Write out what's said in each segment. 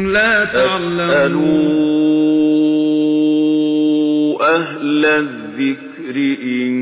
لا تعلمون أهل الذكر إن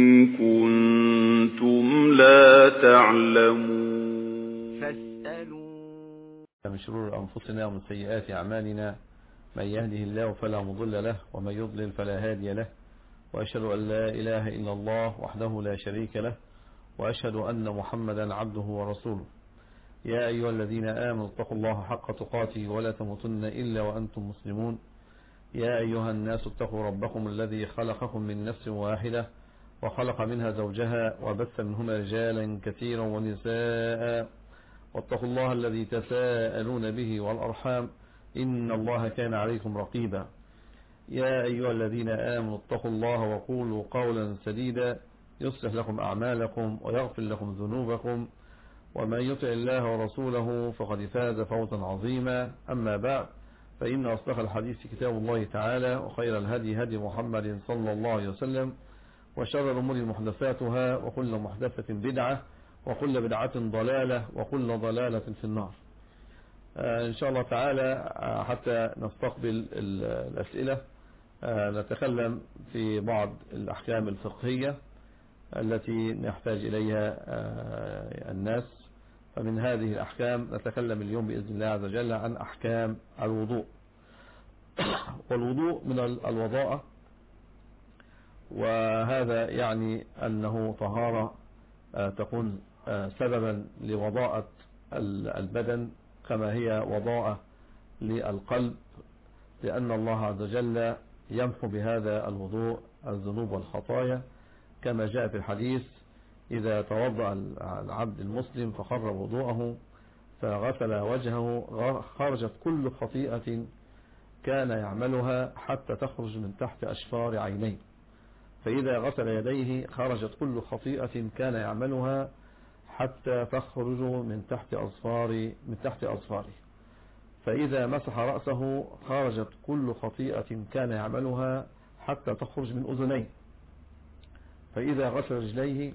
كنتم لا تعلمون. من شرور أنفسنا ومن سيئات أعمالنا، من يهده الله فلا مضل له ومن يضلل فلا هادي له، وأشهد أن لا إله إلا الله وحده لا شريك له، وأشهد أن محمدا عبده ورسوله. يا أيها الذين آمنوا اتقوا الله حق تقاته ولا تموتن إلا وأنتم مسلمون. يا أيها الناس اتقوا ربكم الذي خلقكم من نفس واحدة وخلق منها زوجها وبث منهما رجالا كثيرا ونساء، واتقوا الله الذي تساءلون به والأرحام إن الله كان عليكم رقيبا. يا أيها الذين آمنوا اتقوا الله وقولوا قولا سديدا يصلح لكم أعمالكم ويغفر لكم ذنوبكم، ومن يطع الله ورسوله فقد فاز فوزا عظيما. أما بعد، فإن أصدق الحديث كتاب الله تعالى، وخير الهدي هدي محمد صلى الله عليه وسلم، وشر الأمور محدثاتها، وكل محدثة بدعة، وكل بدعة ضلالة، وكل ضلالة في النار. إن شاء الله تعالى حتى نستقبل الأسئلة نتكلم في بعض الأحكام الفقهية التي نحتاج إليها الناس. فمن هذه الأحكام نتكلم اليوم بإذن الله عز وجل عن أحكام الوضوء. والوضوء من الوضاءة، وهذا يعني أنه طهارة تكون سببا لوضاءة البدن كما هي وضاءة للقلب، لأن الله عز وجل يمحو بهذا الوضوء الذنوب والخطايا، كما جاء في الحديث: إذا توضأ العبد المسلم فخر وضوءه فغسل وجهه خرجت كل خطيئة كان يعملها حتى تخرج من تحت أشفار عينيه، فإذا غسل يديه خرجت كل خطيئة كان يعملها حتى تخرج من تحت أظفاره، فإذا مسح رأسه خرجت كل خطيئة كان يعملها حتى تخرج من أذنيه، فإذا غسل رجليه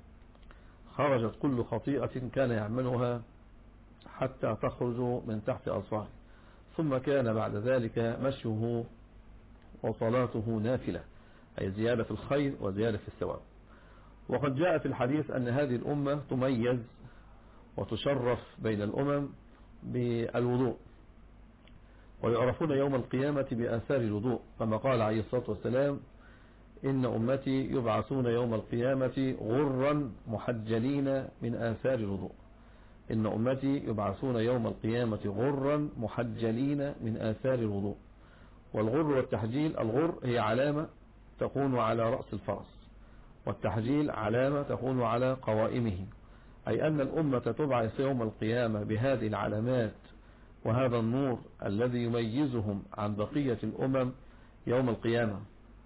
خرجت كل خطيئة كان يعملها حتى تخرج من تحت أظفاره، ثم كان بعد ذلك مشيه وصلاته نافلة، أي زيادة في الخير وزيادة في الثواب. وقد جاء في الحديث أن هذه الأمة تميز وتشرف بين الأمم بالوضوء، ويعرفون يوم القيامة بآثار الوضوء، كما قال عليه الصلاة والسلام: إن أمتي يبعثون يوم القيامة غرا محجلين من آثار الوضوء. إن أمتي يبعثون يوم القيامة غرا محجلين من آثار الوضوء. والغر والتحجيل، الغر هي علامة تكون على رأس الفرس، والتحجيل علامة تكون على قوائمه، أي أن الأمة تبعث يوم القيامة بهذه العلامات وهذا النور الذي يميزهم عن بقية الأمم يوم القيامة،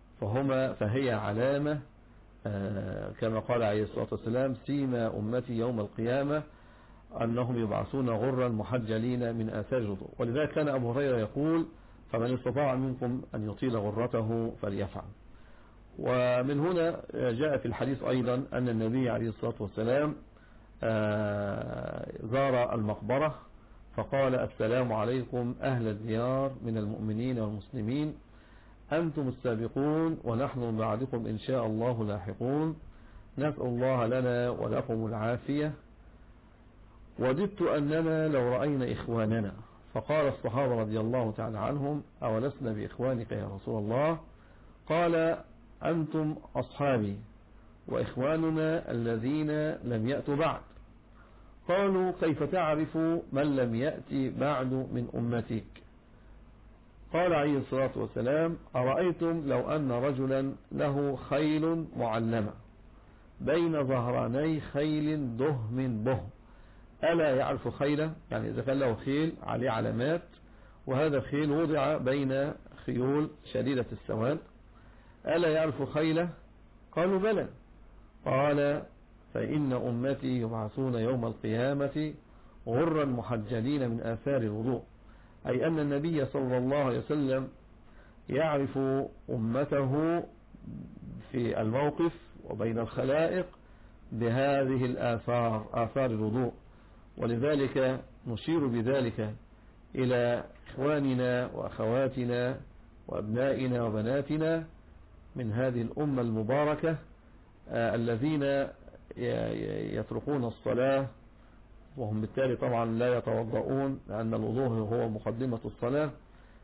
فهي علامة كما قال عليه الصلاة والسلام: سيما أمتي يوم القيامة أنهم يبعثون غرا محجلين من آثار الوضوء. ولذلك كان أبو هريرة يقول: فمن استطاع منكم أن يطيل غرته فليفعل. ومن هنا جاء في الحديث أيضا أن النبي عليه الصلاة والسلام زار المقبرة فقال: السلام عليكم أهل الديار من المؤمنين والمسلمين، أنتم السابقون ونحن بعدكم إن شاء الله لاحقون، نسأل الله لنا ولكم العافية، وددت أننا لو رأينا إخواننا. فقال الصحابة رضي الله تعالى عنهم: أولسنا بإخوانك يا رسول الله؟ قال: أنتم أصحابي وإخواننا الذين لم يأتوا بعد. قالوا: كيف تعرف من لم يأتي بعد من أمتك؟ قال عليه الصلاة والسلام: أرأيتم لو أن رجلا له خيل معلمة بين ظهراني خيل دهم بهم، ألا يعرف خيله؟ يعني إذا كان له خيل عليه علامات، وهذا الخيل وضع بين خيول شديدة السواد، ألا يعرف خيله؟ قالوا: بلى. قال: فإن أمتي يبعثون يوم القيامة غرا محجلين من آثار الوضوء، أي أن النبي صلى الله عليه وسلم يعرف أمته في الموقف وبين الخلائق بهذه الآثار، آثار الوضوء. ولذلك نشير بذلك إلى إخواننا وأخواتنا وأبنائنا وبناتنا من هذه الأمة المباركة الذين يتركون الصلاة وهم بالتالي طبعا لا يتوضؤون، لأن الوضوء هو مقدمة الصلاة.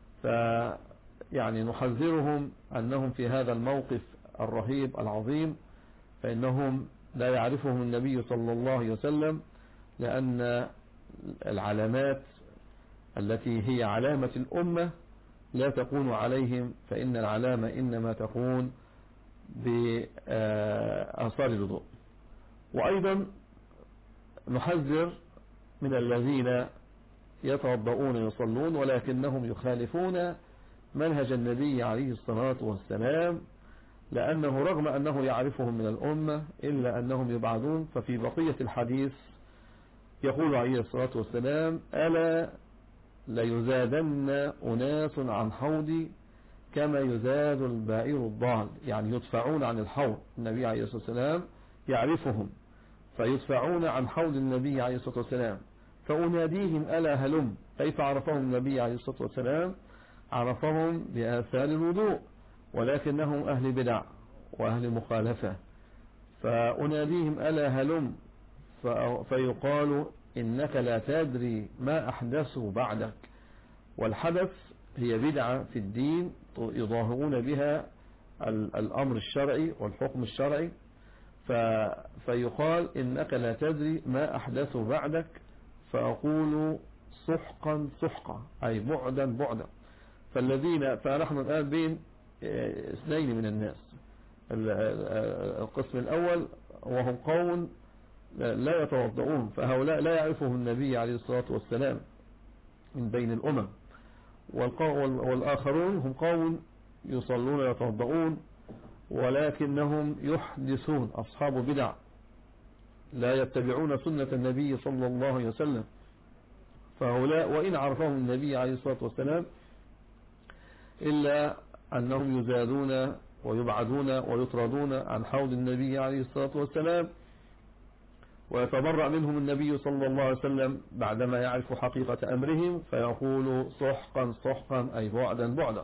فيعني نحذرهم أنهم في هذا الموقف الرهيب العظيم، فإنهم لا يعرفهم النبي صلى الله عليه وسلم، لأن العلامات التي هي علامة الأمة لا تكون عليهم، فإن العلامة إنما تكون بآثار الوضوء. وأيضا نحذر من الذين يتوضؤون يصلون ولكنهم يخالفون منهج النبي عليه الصلاة والسلام، لأنه رغم أنه يعرفهم من الأمة إلا أنهم يبعدون. ففي بقية الحديث يقول عليه الصلاة والسلام: ألا ليزادن أناس عن حوضي كما يزاد البائر الضال، يعني يدفعون عن الحوض. النبي عليه الصلاة والسلام يعرفهم فيدفعون عن حوض النبي عليه الصلاة والسلام، فأناديهم ألا هلم. كيف عرفهم النبي عليه الصلاة والسلام؟ عرفهم بآثار الوضوء، ولكنهم أهل بدع وأهل مخالفة. فأناديهم ألا هلم، فيقال إنك لا تدري ما أحدثوا بعدك. والحدث هي بدعة في الدين يظاهرون بها الأمر الشرعي والحكم الشرعي، فيقال إنك لا تدري ما أحدثوا بعدك، فأقول سحقا سحقا، أي بعدا بعدا. فنحن الآن بين اثنين من الناس. القسم الأول وهم قوم لا يتوضؤون، فهؤلاء لا يعرفهم النبي عليه الصلاة والسلام من بين الأمم. والآخرون هم قوم يصلون ويتوضؤون ولكنهم يحدثون، أصحاب بدع لا يتبعون سنة النبي صلى الله عليه وسلم. فهؤلاء وإن عرفهم النبي عليه الصلاة والسلام إلا أنهم يزادون ويبعدون ويطردون عن حوض النبي عليه الصلاة والسلام، ويتبرأ منهم النبي صلى الله عليه وسلم بعدما يعرف حقيقة أمرهم، فيقول سحقا سحقا، أي بعدا بعدا.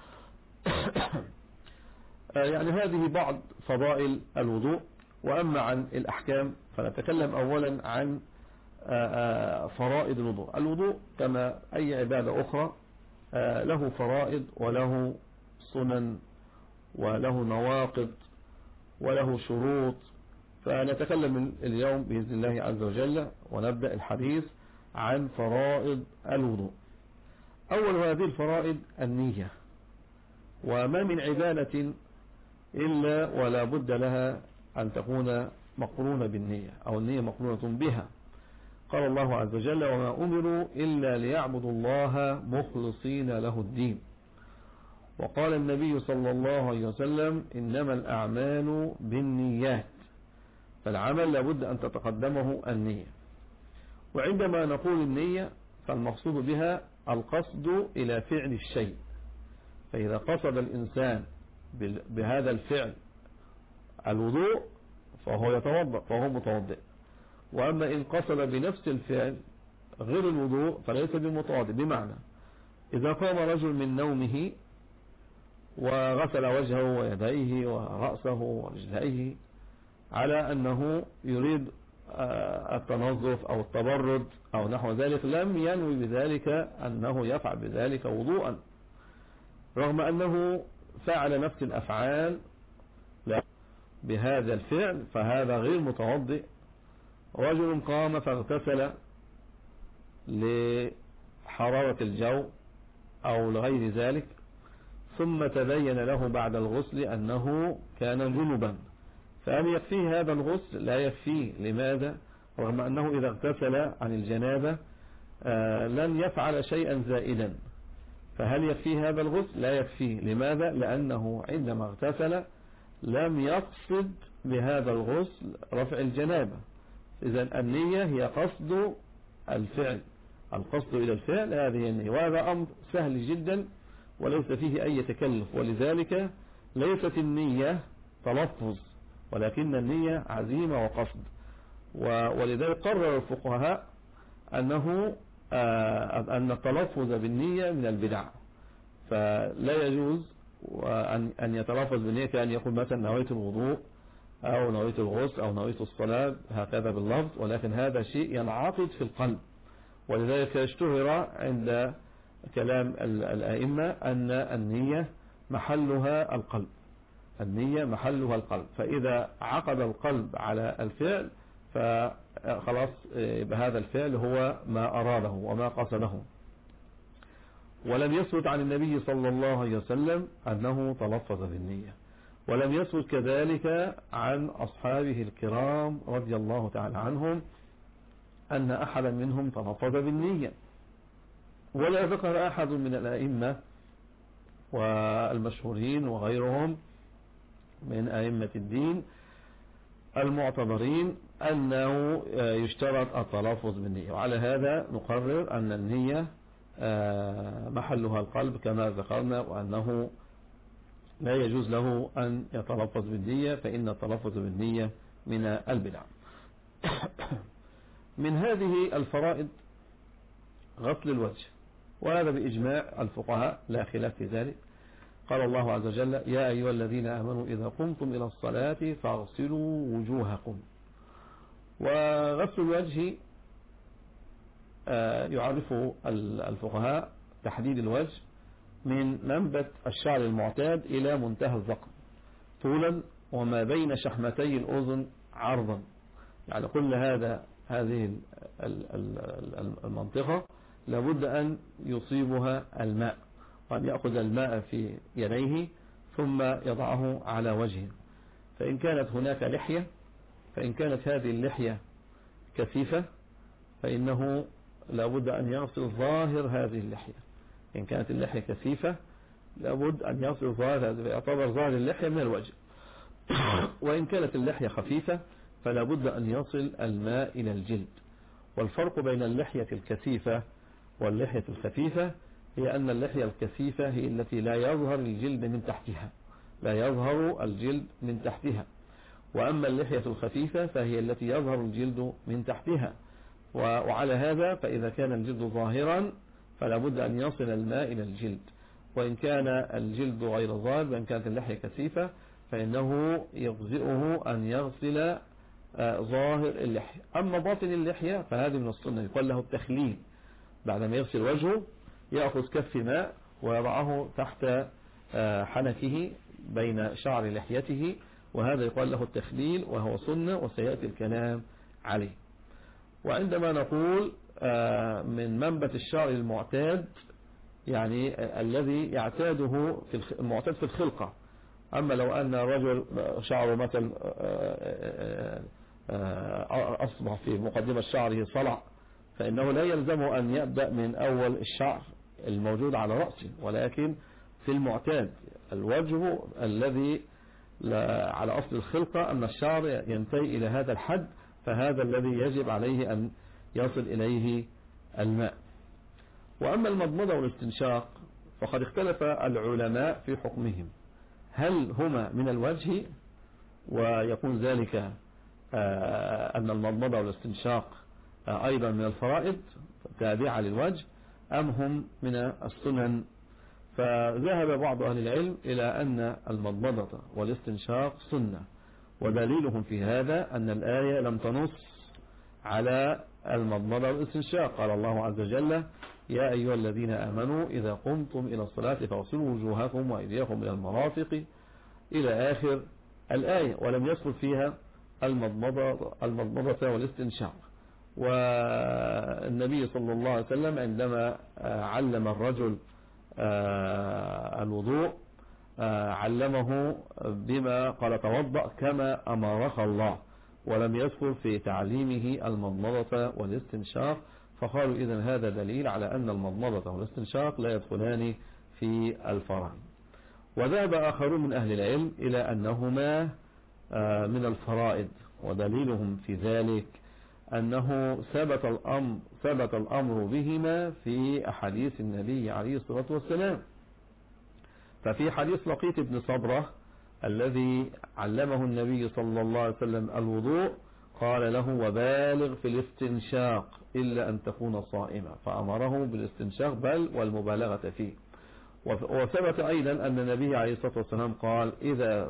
يعني هذه بعض فضائل الوضوء. وأما عن الأحكام فنتكلم أولا عن فرائض الوضوء. الوضوء كما أي عبادة أخرى له فرائض وله سنن وله نواقض وله شروط. فنتكلم اليوم بإذن الله عز وجل ونبدأ الحديث عن فرائض الوضوء. أول هذه الفرائض النية، وما من عبادة إلا ولا بد لها أن تكون مقرونة بالنية، أو النية مقرونة بها. قال الله عز وجل: وما أمروا إلا ليعبدوا الله مخلصين له الدين. وقال النبي صلى الله عليه وسلم: إنما الأعمال بالنيات. فالعمل لابد أن تتقدمه النية. وعندما نقول النية فالمقصود بها القصد إلى فعل الشيء. فإذا قصد الإنسان بهذا الفعل الوضوء فهو يتوضأ، فهو متوضئ. وأما إن قصد بنفس الفعل غير الوضوء فليس بمتوضئ. بمعنى إذا قام رجل من نومه وغسل وجهه ويديه ورأسه ورجليه على أنه يريد التنظف أو التبرد أو نحو ذلك، لم ينوي بذلك أنه يفعل بذلك وضوءا، رغم أنه فعل نفس الأفعال بهذا الفعل، فهذا غير متوضئ. رجل قام فاغتسل لحرارة الجو أو لغير ذلك، ثم تبين له بعد الغسل أنه كان جنبا، فهل يكفيه هذا الغسل؟ لا يكفيه. لماذا؟ رغم أنه إذا اغتسل عن الجنابة لن يفعل شيئا زائدا، فهل يكفيه هذا الغسل؟ لا يكفيه. لماذا؟ لأنه عندما اغتسل لم يقصد بهذا الغسل رفع الجنابة. إذن النية هي قصد الفعل، القصد إلى الفعل، هذه النية. وهذا أمر سهل جدا وليس فيه أي تكلف، ولذلك ليست النية تلفظ، ولكن النية عزيمة وقصد. ولذلك قرر الفقهاء أنه أن التلفظ بالنية من البدع، فلا يجوز أن يتلفظ بالنية كأن يقول مثلا نويت الوضوء أو نويت الغسل أو نويت الصلاة هكذا باللفظ، ولكن هذا شيء ينعقد في القلب. ولذلك اشتهر عند كلام الأئمة أن النية محلها القلب، النية محلها القلب، فإذا عقد القلب على الفعل فخلاص بهذا الفعل هو ما أراده وما قصده. ولم يثبت عن النبي صلى الله عليه وسلم أنه تلفظ بالنية، ولم يثبت كذلك عن أصحابه الكرام رضي الله تعالى عنهم أن أحدا منهم تلفظ بالنية. ولا ذكر أحد من الأئمة والمشهورين وغيرهم من أئمة الدين المعتبرين أنه يشترط التلفظ بالنية. وعلى هذا نقرر أن النية محلها القلب كما ذكرنا، وأنه لا يجوز له أن يتلفظ بالنية، فإن التلفظ بالنية من البدع. من هذه الفرائض غسل الوجه، وهذا بإجماع الفقهاء لا خلاف في ذلك. قال الله عز وجل: يا أيها الذين آمنوا إذا قمتم إلى الصلاة فاغسلوا وجوهكم. وغسل الوجه يعرف الفقهاء تحديد الوجه من منبت الشعر المعتاد إلى منتهى الذقن طولا، وما بين شحمتي الأذن عرضا، يعني كل هذه المنطقة لابد أن يصيبها الماء، وأن يأخذ الماء في يديه ثم يضعه على وجهه. فإن كانت هناك لحية، فإن كانت هذه اللحية كثيفة فإنه لابد أن يغسل ظاهر هذه اللحية. إن كانت اللحية كثيفة لابد أن يغسل ظاهر هذه، يعتبر ظاهر اللحية من الوجه. وإن كانت اللحية خفيفة فلابد أن يصل الماء إلى الجلد. والفرق بين اللحية الكثيفة واللحية الخفيفة هي أن اللحية الكثيفة هي التي لا يظهر الجلد من تحتها، لا يظهر الجلد من تحتها، وأما اللحية الخفيفة فهي التي يظهر الجلد من تحتها. وعلى هذا فإذا كان الجلد ظاهرا فلا بد أن يصل الماء إلى الجلد، وإن كان الجلد غير ظاهر، وإن كانت اللحية كثيفة فإنه يجزئه أن يغسل ظاهر اللحية. أما باطن اللحية فهذه من السنة، يقال له التخليل. بعدما يغسل وجهه يأخذ كف ماء ويضعه تحت حنكه بين شعر لحيته، وهذا يقال له التخليل، وهو سنة وسيأتي الكلام عليه. وعندما نقول من منبت الشعر المعتاد، يعني الذي يعتاده في المعتاد في الخلقة. أما لو أن رجل شعره مثلا أصبح في مقدمة شعره صلع، فإنه لا يلزم أن يبدأ من أول الشعر الموجود على رأسه، ولكن في المعتاد الوجه الذي على أصل الخلقة أن الشعر ينتهي إلى هذا الحد، فهذا الذي يجب عليه أن يصل إليه الماء. وأما المضمضة والاستنشاق فقد اختلف العلماء في حكمهم، هل هما من الوجه ويكون ذلك أن المضمضة والاستنشاق أيضا من الفرائض تابعة للوجه، أم هم من السنن؟ فذهب بعض أهل العلم إلى أن المضمضة والاستنشاق سنة، ودليلهم في هذا أن الآية لم تنص على المضمضة والاستنشاق. قال الله عز وجل: يا أيها الذين آمنوا إذا قمتم إلى الصلاة فاغسلوا وجوهكم وأيديكم إلى المرافق إلى آخر الآية، ولم يذكر فيها المضمضة والاستنشاق. والنبي صلى الله عليه وسلم عندما علم الرجل الوضوء علمه بما قال: توضأ كما أمرك الله، ولم يذكر في تعليمه المضمضة والاستنشاق. فقالوا إذن هذا دليل على أن المضمضة والاستنشاق لا يدخلان في الفرائض. وذهب آخرون من أهل العلم إلى أنهما من الفرائض، ودليلهم في ذلك أنه ثبت الأمر بهما في أحاديث النبي عليه الصلاة والسلام. ففي حديث لقيط بن صبرة الذي علمه النبي صلى الله عليه وسلم الوضوء، قال له وبالغ في الاستنشاق إلا أن تكون صائما، فأمره بالاستنشاق بل والمبالغة فيه. وثبت أيضا أن النبي عليه الصلاة والسلام قال إذا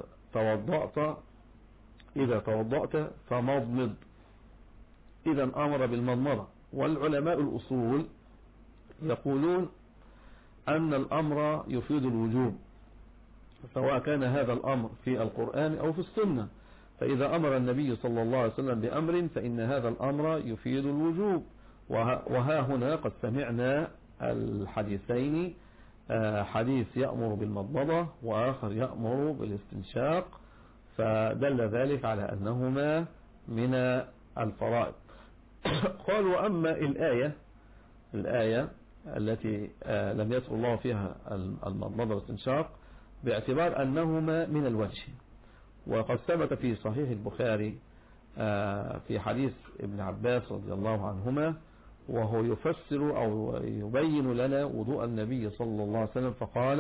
توضأت فمضمض، إذا أمر بالمضمضة. والعلماء الأصول يقولون أن الأمر يفيد الوجوب، سواء كان هذا الأمر في القرآن أو في السنة. فإذا أمر النبي صلى الله عليه وسلم بأمر فإن هذا الأمر يفيد الوجوب. وها هنا قد سمعنا الحديثين، حديث يأمر بالمضمضة وآخر يأمر بالاستنشاق، فدل ذلك على أنهما من الفرائض. قال وأما الآية التي لم يذكر الله فيها المضمضة والاستنشاق باعتبار أنهما من الوجه، وقد ثبت في صحيح البخاري في حديث ابن عباس رضي الله عنهما وهو يفسر أو يبين لنا وضوء النبي صلى الله عليه وسلم، فقال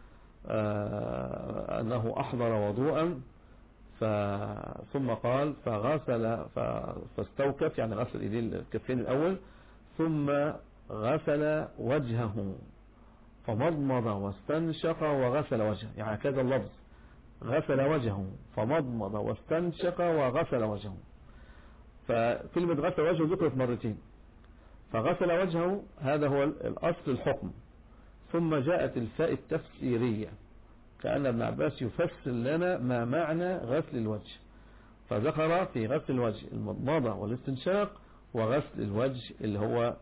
أنه أحضر وضوءا ثم قال فغسل فاستوكف، يعني غسل الكفين الأول، ثم غسل وجهه فمضمض واستنشق وغسل وجهه، يعني كذا اللفظ، غسل وجهه فمضمض واستنشق وغسل وجهه. فكلمة غسل وجهه ذكرت مرتين، فغسل وجهه هذا هو الأصل الحكم، ثم جاءت الفاء التفسيرية كأن ابن عباس يفسر لنا ما معنى غسل الوجه، فذكر في غسل الوجه المضمضة والاستنشاق وغسل الوجه اللي هو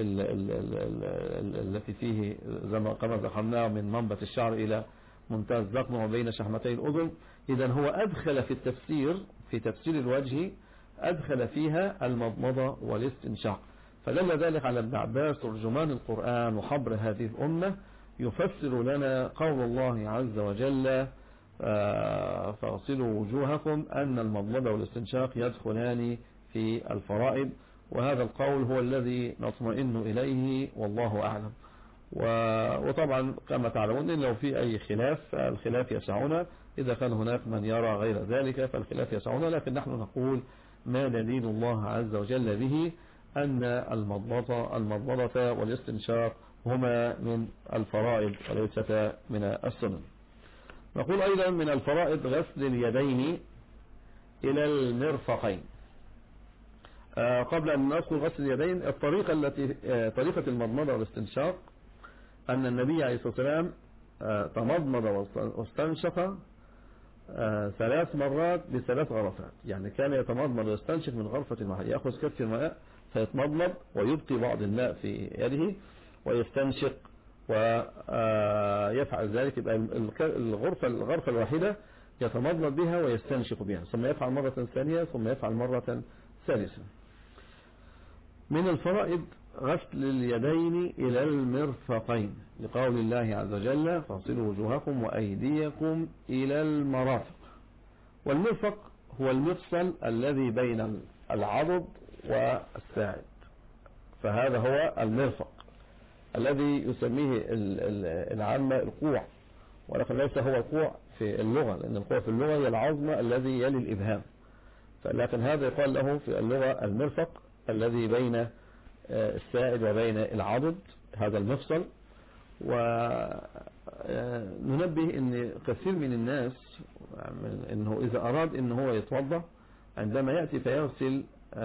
التي فيه كما ذكرناه من منبت الشعر إلى منتهى الذقن وبين شحمتي الأذن. إذا هو أدخل في التفسير، في تفسير الوجه أدخل فيها المضمضة والاستنشاق، فدل ذلك على ابن عباس ترجمان القرآن وحبر هذه الأمة يفسر لنا قول الله عز وجل فاغسلوا وجوهكم أن المضمضة والاستنشاق يدخلان في الفرائض، وهذا القول هو الذي نطمئن إليه والله أعلم. وطبعا كما تعلمون لو في أي خلاف فالخلاف يسعنا، إذا كان هناك من يرى غير ذلك فالخلاف يسعنا، لكن نحن نقول ما دليل الله عز وجل به أن المضمضة والاستنشاق هما من الفرائض وليست من السنن. نقول أيضا من الفرائض غسل اليدين إلى المرفقين. قبل أن نذكر غسل اليدين، طريقة المضمضة والاستنشاق أن النبي عليه الصلاة والسلام تمضمض واستنشق 3 مرات ب3 غرفات، يعني كان يتمضمض ويستنشق من غرفة واحدة، يأخذ كف الماء فيتمضمض ويبقي بعض الماء في يده ويستنشق ويفعل ذلك. يبقى الغرفة الواحدة يتمضمض بها ويستنشق بها، ثم يفعل مرة ثانية، ثم يفعل مرة ثالثة. من الفرائض غسل اليدين إلى المرفقين لقول الله عز وجل فاغسلوا وجوهكم وأيديكم إلى المرافق. والمرفق هو المفصل الذي بين العضد والساعد، فهذا هو المرفق الذي يسميه العامة القوع، ولكن ليس هو القوع في اللغة، لأن القوع في اللغة هي العظم الذي يلي الإبهام، لكن هذا يقال له في اللغة المرفق الذي بين الساعد وبين العضد، هذا المفصل. وننبه ان كثير من الناس انه اذا اراد ان هو يتوضا عندما يأتي فيغسل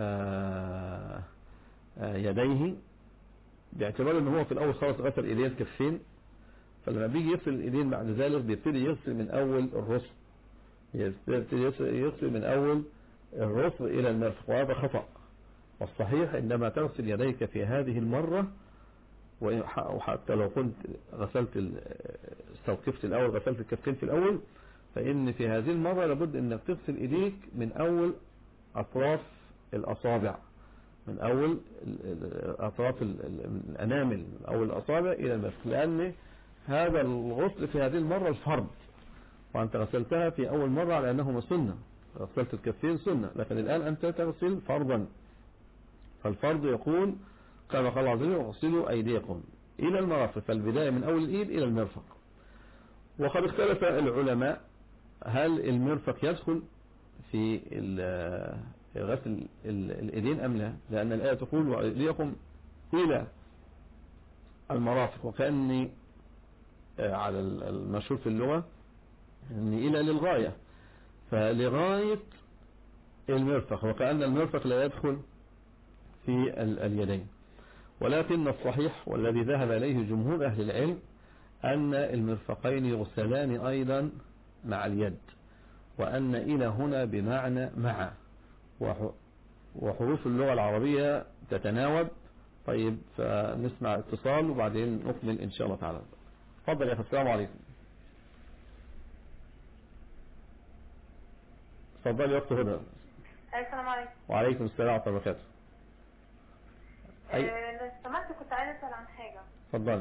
يديه باعتبار ان هو في الاول خالص غسل ايديه الكفين، فلما بيجي يغسل الايدين بعد ذلك بيبتدي يغسل من اول الرسل، يغسل من اول الرسل الى المرفق، وهذا خطأ. والصحيح عندما تغسل يديك في هذه المرة، وحتى لو كنت استوقفت الأول غسلت الكفين في الأول، فإن في هذه المرة لابد أنك تغسل إيديك من أول أطراف الأصابع، من أول أطراف الأنامل، من أول الأصابع إلى المرفق، لأن هذا الغسل في هذه المرة الفرض، وأنت غسلتها في أول مرة على أنه سنة، غسلت الكفين سنة، لكن الآن أنت تغسل فرضا. فالفرض يقول كما قال عز وجل اغسلوا أيديكم إلى المرافق، فالبداية من أول الإيد إلى المرفق. وقد اختلف العلماء هل المرفق يدخل في غسل الإيدين أم لا؟ لأن الآية تقول وأيديكم إلى المرافق، وكأني على المشهور في اللغة أن إلى للغاية، فلغاية المرفق، وكأن المرفق لا يدخل في اليدين. ولكن الصحيح والذي ذهب إليه جمهور أهل العلم أن المرفقين يغسلان أيضا مع اليد، وأن إلى هنا بمعنى مع، وحروف اللغة العربية تتناوب. طيب فنسمع اتصال وبعدين نكمل إن شاء الله تعالى. تفضل يا أخي. السلام عليكم. تفضل يا أخت هدى. السلام عليكم. وعليكم السلام ورحمة الله وبركاته. لو سمحت كنت عايزة أسأل عن حاجة. تفضل.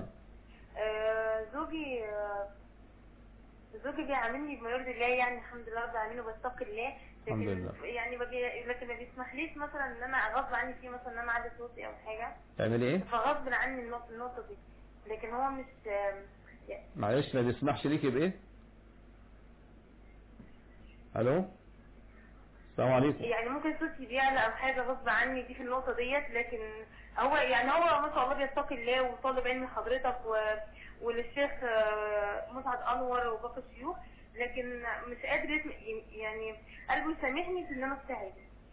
زوجي بيعاملني بما يرضي الله، يعني الحمد لله رب العالمين وبتقي الله، الحمد لله. يعني لكن ما بيسمحليش مثلا ان انا غصب عني فيه مثلا ان انا اعلي صوتي او حاجه. تعمل ايه؟ فغصب عني النقطه دي، لكن هو مش معلش ما بيسمحش ليكي بايه؟ الو السلام عليكم. يعني ممكن صوتي بيعلى او حاجه غصب عني دي في النقطه ديت، لكن هو ما شاء الله بيتقي الله وطالب علم حضرتك وللشيخ مسعد انور وباقي الشيوخ، لكن مش قادر يعني قلبه يسامحني في ان انا استعد.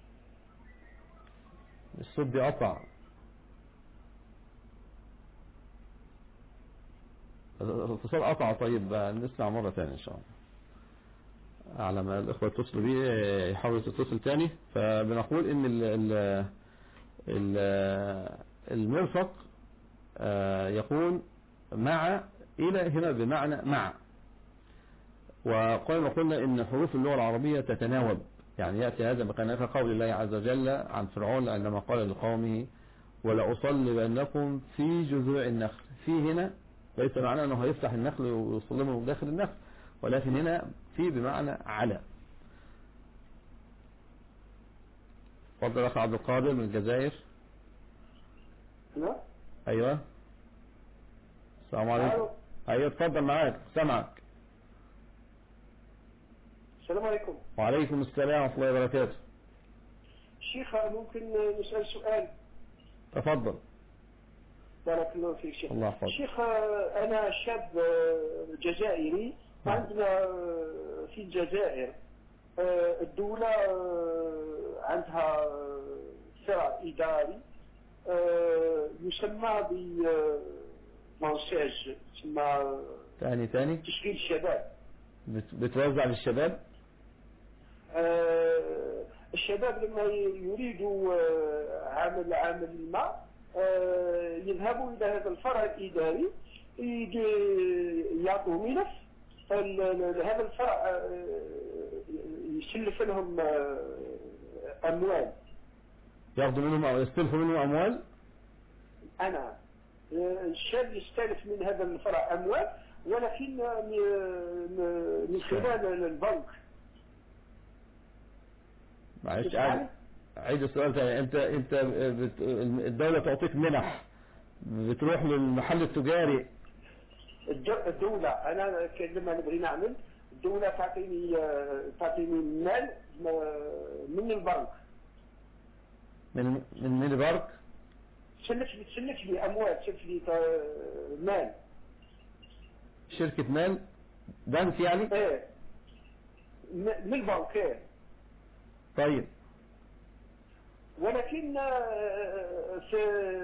الصوت بيقطع. الاتصال قطع. طيب نسمع مرة ثانية ان شاء الله. على ما الاخوة يتصلوا بيه يحاولوا تتصل ثاني. فبنقول ان المرفق يكون مع إلى هنا بمعنى مع. وقلنا ان حروف اللغة العربية تتناوب، يعني يأتي هذا مكان قول الله عز وجل عن فرعون عندما قال لقومه ولأصلبنكم في جذوع النخل. في هنا ليس معنى انه هيفتح النخل ويصلبه داخل النخل، ولكن هنا في بمعنى على. تفضل اخ عبد القادر من الجزائر. ايوه السلام عليكم. ايوه اتفضل معاك سامعك. السلام عليكم. وعليكم السلام ورحمة الله وبركاته. شيخ ممكن نسأل سؤال؟ تفضل. بارك الله فيك شيخ. الله يحفظك. شيخ أنا شاب جزائري. عندنا في الجزائر الدولة عندها فرع إداري يسمى بمونساج، يسمى ثاني تشغيل الشباب. بتوزع للشباب؟ الشباب لما يريدوا عمل ما يذهبوا إلى هذا الفرع الإداري، يعطوه ملف، هذا الفرع يسلف لهم أموال. ياخذوا منهم أو يستلفوا منهم أموال؟ أنا الشاب يستلف من هذا الفرع أموال، ولكن من خلال البنك. معلش عيد السؤال ثاني. انت الدولة تعطيك منح، بتروح للمحل التجاري. الدولة انا لما نبغي نعمل الدولة تعطيني مال من البنك. من البنك؟ تسلف لي اموال، تسلف لي مال. شركة مال بنك يعني؟ ايه من البنك. ايه طيب. ولكن في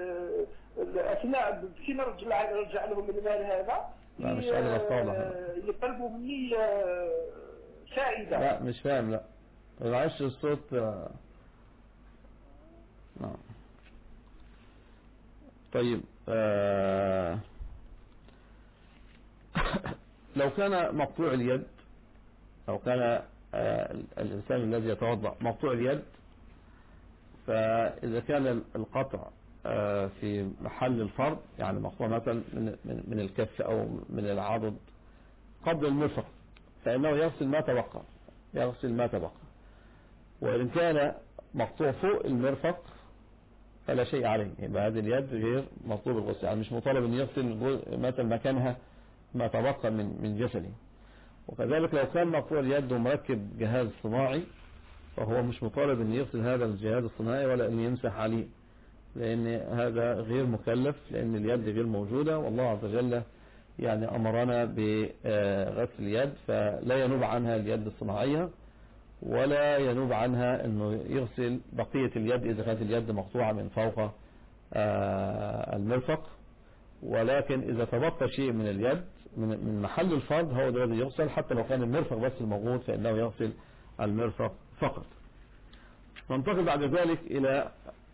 اثناء كي نرجع لهم المال هذا يطلبوا مني فائدة. لا مش فاهم. لا معلش الصوت. نعم. طيب لو كان مقطوع اليد، لو كان الإنسان الذي يتوضأ مقطوع اليد، فإذا كان القطع في محل الفرض، يعني مقطوع مثلا من الكف أو من العضد قبل المرفق، فإنه يغسل ما تبقى. وإن كان مقطوع فوق المرفق فلا شيء عليه، يبقى هذه اليد غير مطلوب الغسل، يعني مش مطالب أن يغسل مثلا مكانها ما تبقى من جسده. وكذلك لو كان مقطوع اليد ومركب جهاز صناعي، فهو مش مطالب ان يغسل هذا الجهاز الصناعي ولا ان يمسح عليه، لان هذا غير مكلف، لان اليد غير موجودة، والله عز وجل يعني امرنا بغسل اليد، فلا ينوب عنها اليد الصناعية ولا ينوب عنها انه يغسل بقية اليد اذا كانت اليد مقطوعة من فوق المرفق. ولكن اذا تبقى شيء من اليد من محل الفرد هو ده الذي يغسل، حتى لو كان المرفق بس الموجود فانه يغسل المرفق فقط. ننتقل بعد ذلك الى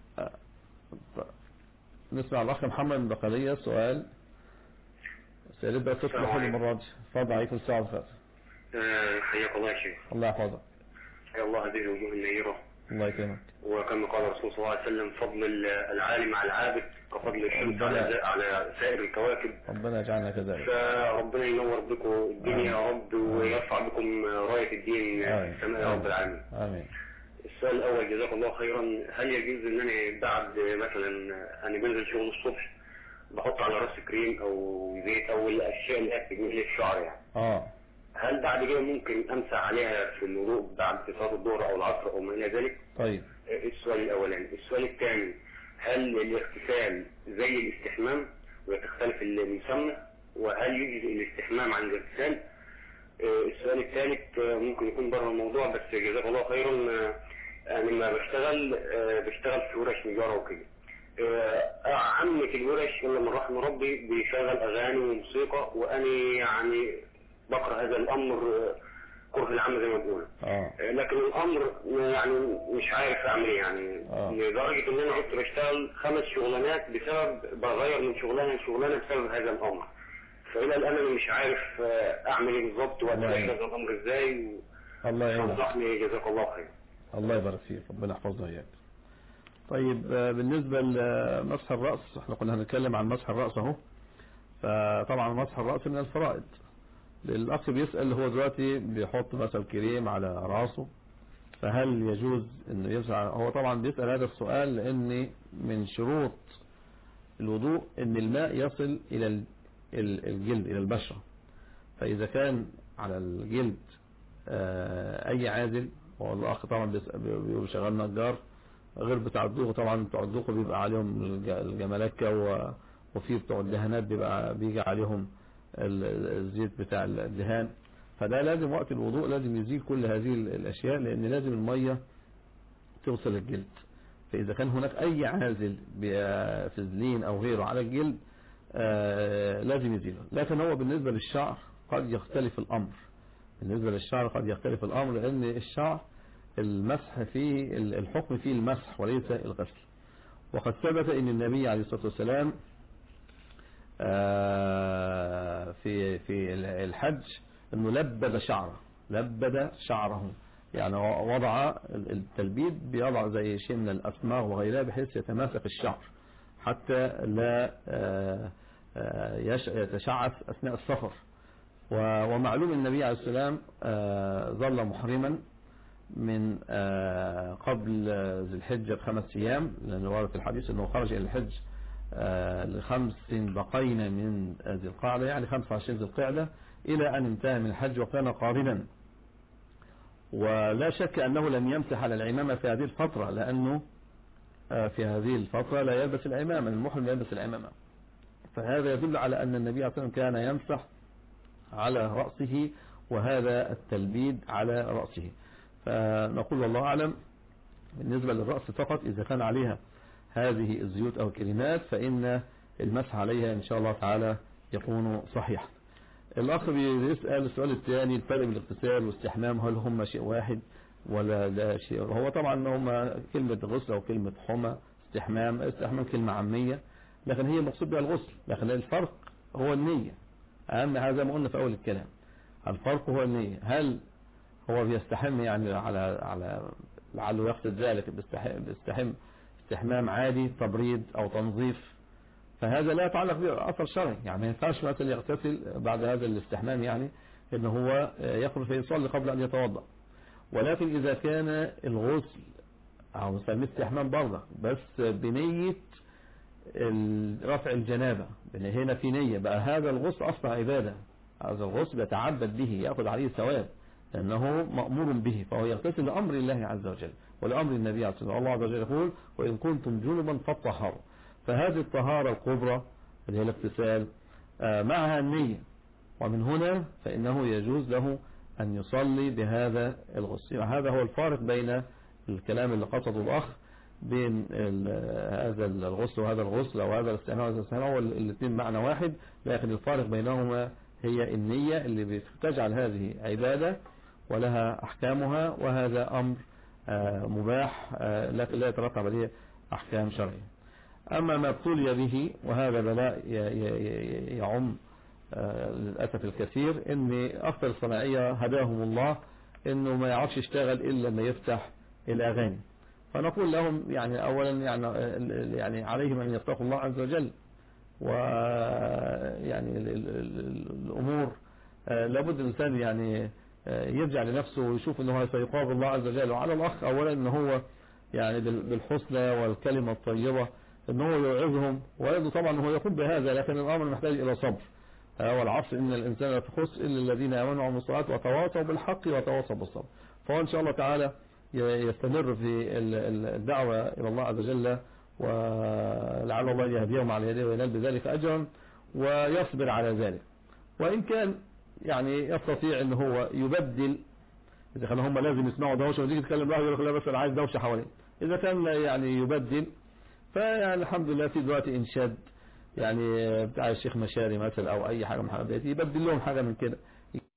نسمع الاخ محمد من بقالية سؤال سيريد بقى تصلح المرة دي. اتفضل. عليكم السلام ورحمة الله. حياك الله يا شيخ. الله يحفظك. حيا الله هذه الوجوه النيرة. الله يكرمك. وكما قال الرسول صلى الله عليه وسلم فضل العالم على العابد كفضل الشمس على سائر الكواكب. ربنا يجعلنا كذلك. فربنا ينور بكم الدنيا يا رب، ويرفع بكم راية الدين في السماء يا رب العالمين. آمين. السؤال الأول جزاك الله خيرا، هل يجوز ان انا بعد مثلا انا بنزل شغل الصبح بحط على راسي كريم او زيت او الاشياء اللي بتجيب لي الشعر يعني، هل بعد كده ممكن امسح عليها في الوضوء بعد صلاه الظهر او العصر او ما الى ذلك؟ طيب. السؤال الاولاني. السؤال الثاني، هل الاغتسال زي الاستحمام وتختلف المسمى، وهل يجزئ الاستحمام عن الاغتسال؟ السؤال الثالث ممكن يكون بره الموضوع بس جزاك الله خيرا، انا لما بشتغل في ورش نجاره وكده، عمي في الورش لما رحم ربي بيشغل اغاني وموسيقى، وانا يعني بكره هذا الامر كره العام زي ما بيقولوا. لكن الامر يعني مش عارف اعمل ايه يعني، لدرجه ان انا كنت بشتغل 5 شغلانات بسبب بغير من شغلانه لشغلانه بسبب هذا الامر، فالى الان انا مش عارف اعمل ايه بالظبط واتخذ هذا الامر ازاي. الله يعينك. انصحني جزاك الله خير. الله يبارك فيك، ربنا يحفظنا اياك. طيب بالنسبة لمسح الرأس، احنا كنا هنتكلم عن مسح الرأس اهو. فطبعا مسح الرأس من الفرائض. الأخ بيسأل هو دلوقتي بيحط مثلا كريم على رأسه، فهل يجوز انه يمسح؟ هو طبعا بيسأل هذا السؤال لان من شروط الوضوء ان الماء يصل الى الجلد الى البشرة، فاذا كان على الجلد اي عازل، والأخ طبعا بيقول شغال نجار غير بتاع الدوق، طبعا بتوع الدوق بيبقى عليهم الجمالكة، وفي بتوع الدهانات بيجي عليهم الزيت بتاع الدهان، فده لازم وقت الوضوء لازم يزيل كل هذه الاشياء، لان لازم المية توصل الجلد. فاذا كان هناك اي عازل بفازلين او غيره على الجلد لازم يزيله. لكن هو بالنسبة للشعر قد يختلف الامر، لان الشعر المسح فيه الحكم فيه المسح وليس الغسل. وقد ثبت ان النبي عليه الصلاة والسلام في الحج انه لبد شعره، يعني وضع التلبيد، بيضع زي شيء من الاسماغ وغيرها بحيث يتماسك الشعر حتى لا يتشعث اثناء السفر. ومعلوم النبي عليه السلام ظل محرما من قبل ذي الحجة ب5 أيام، لأن ورد في الحديث أنه خرج إلى الحج ل5 بقين من ذي القعدة، يعني 25 ذي القعدة، إلى أن انتهى من الحج وكان قارنا. ولا شك أنه لم يمسح على العمامة في هذه الفترة، لأنه في هذه الفترة لا يلبس العمامة، المحرم لا يلبس العمامة. فهذا يدل على أن النبي عليه الصلاة والسلام كان يمسح على رأسه، وهذا التلبيد على رأسه. فنقول والله أعلم بالنسبة للرأس فقط، إذا كان عليها هذه الزيوت أو الكريمات فإن المسح عليها إن شاء الله تعالى يكون صحيحا. الأخ بيسأل السؤال الثاني، الفرق بين الاغتسال والاستحمام، هل هم شيء واحد ولا لا شيء؟ هو طبعا هم كلمة غسل أو كلمة حمى. استحمام كلمة عامية، لكن هي المقصود بها الغسل، لكن الفرق هو النية. أهم هذا ما قلنا في أول الكلام، الفرق هو النية. هل هو بيستحم يعني على لعله يقصد ذلك بيستحم استحمام عادي تبريد أو تنظيف، فهذا لا يتعلق بأثر شرعي. يعني ما ينفعش مثلا يغتسل بعد هذا الاستحمام، يعني إن هو يخرج فيصلي قبل أن يتوضأ. ولكن إذا كان الغسل أو نسميه استحمام برضه بس بنية رفع الجنابة، هنا في نية بقى، هذا الغسل أصلا عبادة، هذا الغسل يتعبد به، يأخذ عليه ثواب، لأنه مأمور به، فهو يغتسل لأمر الله عز وجل ولأمر النبي عليه الصلاة والسلام. الله عز وجل يقول وإن كنتم جنبا فاطهروا. فهذه الطهارة الكبرى اللي هي الاغتسال معها النية، ومن هنا فإنه يجوز له أن يصلي بهذا الغسل. هذا هو الفارق بين الكلام اللي قصده الأخ بين هذا الغسل وهذا الغسل أو هذا الاستعمال وهذا الاستعمال، والاثنين معنى واحد، لكن الفارق بينهما هي النية اللي بتجعل هذه عبادة ولها أحكامها، وهذا أمر مباح لكن لا يترتب عليه أحكام شرعية. أما ما ابتلي به وهذا بلاء يعم للأسف الكثير، ان أكثر الصناعية هداهم الله انه ما يعرفش يشتغل إلا لما يفتح الأغاني. فنقول لهم يعني أولا يعني عليهم أن يتقوا الله عز وجل، ويعني الأمور لابد الإنسان يعني يرجع لنفسه ويشوف أنه سيقابل الله عز وجل. وعلى الأخ أولا أنه هو يعني بالحسنى والكلمة الطيبة أنه يوعظهم، ويبدو طبعا أنه يقوم بهذا، لكن الأمر محتاج إلى صبر. والعصر إن الإنسان لا تخص إلا الذين آمنوا وعملوا الصالحات وتواصوا بالحق وتواصوا بالصبر. فهو إن شاء الله تعالى يستمر في الدعوة إلى الله عز وجل، ولعل الله يهديهم على يديه وينال بذلك أجرا، ويصبر على ذلك. وإن كان يعني يستطيع أن هو يبدل، إذا كان هم لازم يسمعوا دوشة وتيجي تتكلم واحد يقول لا بس أنا عايز دوشة حوالين، إذا كان يعني يبدل، فيعني الحمد لله في دلوقتي إنشاد يعني بتاع الشيخ مشاري مثلا أو أي حاجة من حاجات، يبدل لهم حاجة من كده،